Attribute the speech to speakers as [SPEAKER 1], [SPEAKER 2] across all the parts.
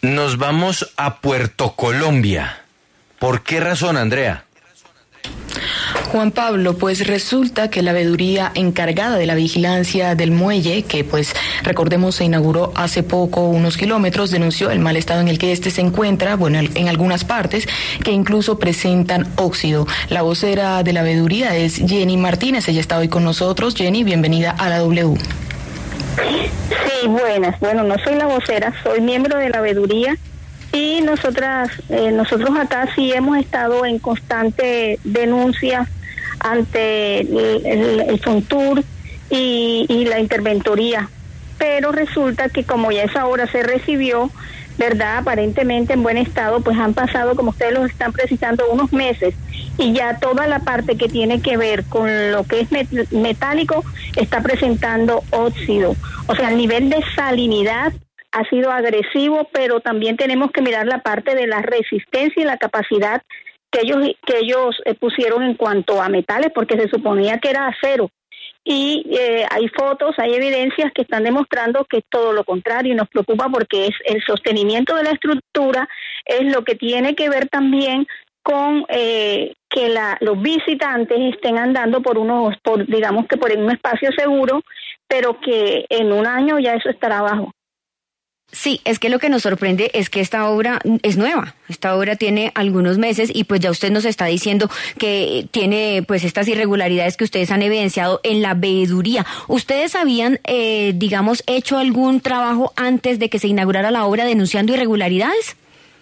[SPEAKER 1] Nos vamos a Puerto Colombia. ¿Por qué razón, Andrea?
[SPEAKER 2] Juan Pablo, pues resulta que la veeduría encargada de la vigilancia del muelle, que pues recordemos se inauguró hace poco unos kilómetros, denunció el mal estado en el que este se encuentra, bueno, en algunas partes, que incluso presentan óxido. La vocera de la veeduría es Jenny Martínez, ella está hoy con nosotros. Jenny, bienvenida a la W.
[SPEAKER 3] Sí, buenas. Bueno, no soy la vocera, soy miembro de la veeduría. Y nosotros acá sí hemos estado en constante denuncia ante el Fontur y la interventoría, pero resulta que como ya esa obra se recibió, verdad, aparentemente en buen estado, pues han pasado, como ustedes lo están precisando, unos meses, y ya toda la parte que tiene que ver con lo que es metálico está presentando óxido. O sea, el nivel de salinidad ha sido agresivo, pero también tenemos que mirar la parte de la resistencia y la capacidad que ellos pusieron en cuanto a metales, porque se suponía que era acero. Y hay fotos, hay evidencias que están demostrando que es todo lo contrario, y nos preocupa porque es el sostenimiento de la estructura, es lo que tiene que ver también con que los visitantes estén andando digamos que por un espacio seguro, pero que en un año ya eso estará abajo.
[SPEAKER 4] Sí, es que lo que nos sorprende es que esta obra es nueva, esta obra tiene algunos meses y pues ya usted nos está diciendo que tiene pues estas irregularidades que ustedes han evidenciado en la veeduría. ¿Ustedes habían, digamos, hecho algún trabajo antes de que se inaugurara la obra denunciando irregularidades?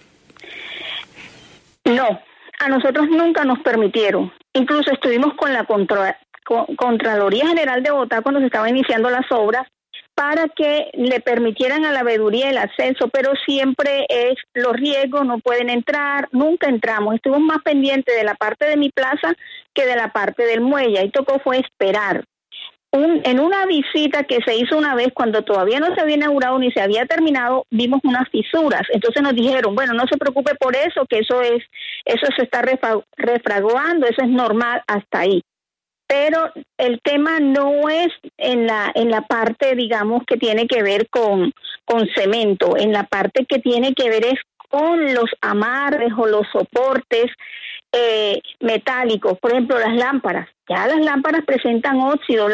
[SPEAKER 3] No, a nosotros nunca nos permitieron. Incluso estuvimos con la Contraloría General de Bogotá cuando se estaban iniciando las obras, para que le permitieran a la veeduría el acceso, pero siempre es los riesgos, no pueden entrar, nunca entramos. Estuvimos más pendientes de la parte de mi plaza que de la parte del muelle, y tocó fue esperar. En una visita que se hizo una vez, cuando todavía no se había inaugurado ni se había terminado, vimos unas fisuras. Entonces nos dijeron, bueno, no se preocupe por eso, que eso se está refraguando, eso es normal hasta ahí. Pero el tema no es en la parte, digamos, que tiene que ver con cemento. En la parte que tiene que ver es con los amarres o los soportes metálicos. Por ejemplo, las lámparas. Ya las lámparas presentan óxido.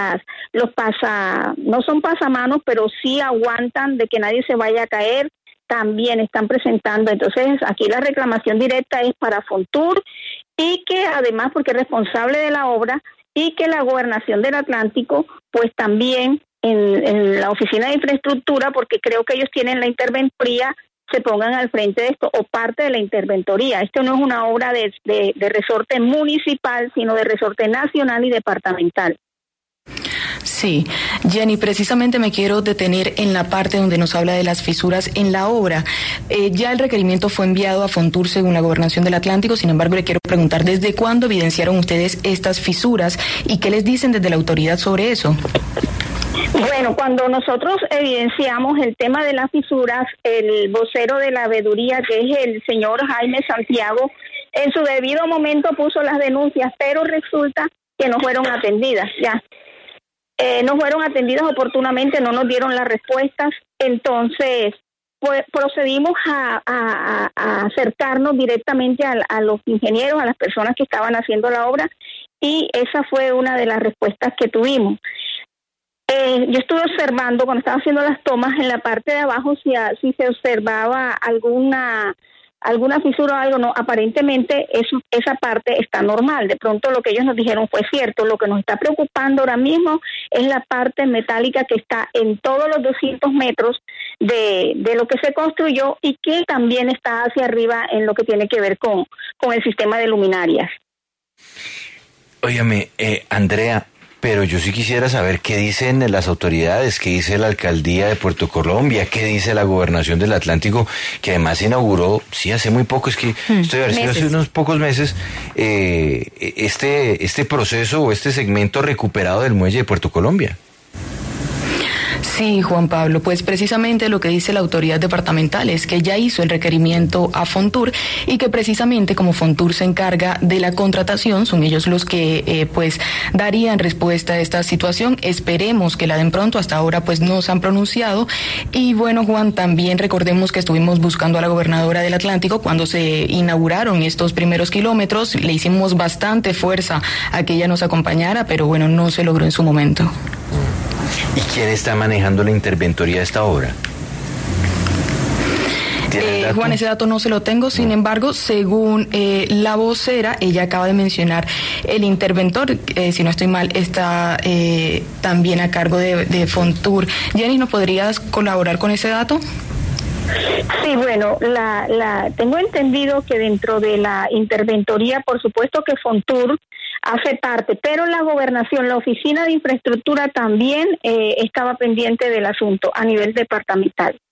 [SPEAKER 3] No son pasamanos, pero sí aguantan de que nadie se vaya a caer. También están presentando. Entonces, aquí la reclamación directa es para Fontur, y que además, porque es responsable de la obra, y que la Gobernación del Atlántico, pues también en la Oficina de Infraestructura, porque creo que ellos tienen la interventoría, se pongan al frente de esto, o parte de la interventoría. Esto no es una obra de resorte municipal, sino de resorte nacional y departamental.
[SPEAKER 2] Sí, Jenny, precisamente me quiero detener en la parte donde nos habla de las fisuras en la obra. Ya el requerimiento fue enviado a Fontur según la Gobernación del Atlántico, sin embargo le quiero preguntar, ¿desde cuándo evidenciaron ustedes estas fisuras y qué les dicen desde la autoridad sobre eso?
[SPEAKER 3] Bueno, cuando nosotros evidenciamos el tema de las fisuras, el vocero de la veeduría, que es el señor Jaime Santiago, en su debido momento puso las denuncias, pero resulta que no fueron atendidas ya. No fueron atendidas oportunamente, no nos dieron las respuestas. Entonces, pues procedimos a acercarnos directamente a los ingenieros, a las personas que estaban haciendo la obra, y esa fue una de las respuestas que tuvimos. Yo estuve observando cuando estaba haciendo las tomas en la parte de abajo si se observaba alguna fisura o algo. No, aparentemente esa parte está normal. De pronto lo que ellos nos dijeron fue cierto. Lo que nos está preocupando ahora mismo es la parte metálica que está en todos los 200 metros de lo que se construyó, y que también está hacia arriba en lo que tiene que ver con el sistema de luminarias.
[SPEAKER 1] Óigame, Andrea, pero yo sí quisiera saber qué dicen las autoridades, qué dice la alcaldía de Puerto Colombia, qué dice la Gobernación del Atlántico, que además se inauguró, sí, hace muy poco, es que hace unos pocos meses, este proceso o este segmento recuperado del muelle de Puerto Colombia.
[SPEAKER 2] Sí, Juan Pablo, pues precisamente lo que dice la autoridad departamental es que ya hizo el requerimiento a Fontur y que precisamente como Fontur se encarga de la contratación, son ellos los que pues darían respuesta a esta situación. Esperemos que la den pronto, hasta ahora pues no se han pronunciado. Y bueno, Juan, también recordemos que estuvimos buscando a la gobernadora del Atlántico cuando se inauguraron estos primeros kilómetros, le hicimos bastante fuerza a que ella nos acompañara, pero bueno, no se logró en su momento.
[SPEAKER 1] ¿Y quién está manejando la interventoría de esta obra?
[SPEAKER 2] Juan, ese dato no se lo tengo, sin embargo, según la vocera, ella acaba de mencionar el interventor, si no estoy mal, está también a cargo de Fontur. Jenny, ¿no podrías colaborar con ese dato?
[SPEAKER 3] Sí, bueno, tengo entendido que dentro de la interventoría, por supuesto que Fontur hace parte, pero la gobernación, la oficina de infraestructura también estaba pendiente del asunto a nivel departamental.